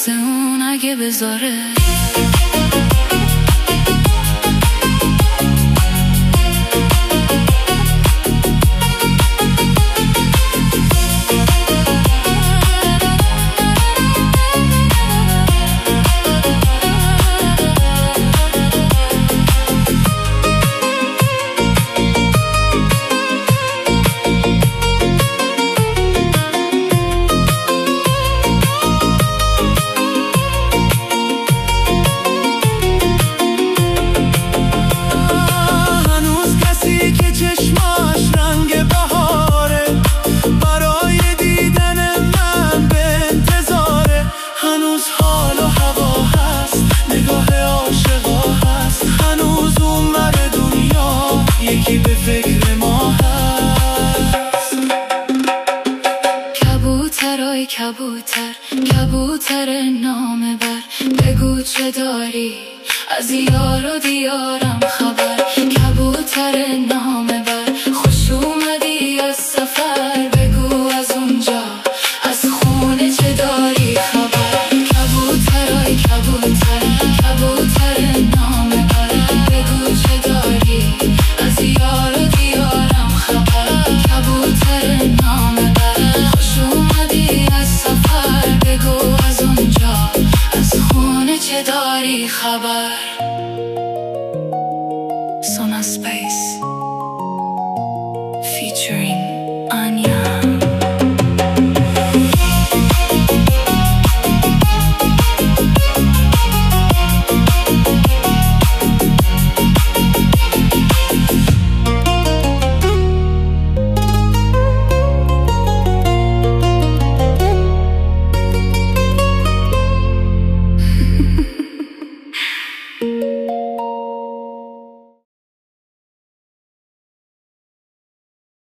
واسه اون اگه بذاره. یکی به فکر ما هست. کبوترای کبوتر، کبوتر نامه بر، بگو چه داری از یار و دیارم خبر. کبوتر نامه بر، خوش اومدی از سفر، بگو از اونجا از خونه چه داری خبر. کبوترای کبوتر، کبوتر نامه بر، بگو چه داری از یار و دیارم خبر. کبوتر نامه بر، خوش اومدی از سفر، بگو از اونجا از خونه چه داری خبر.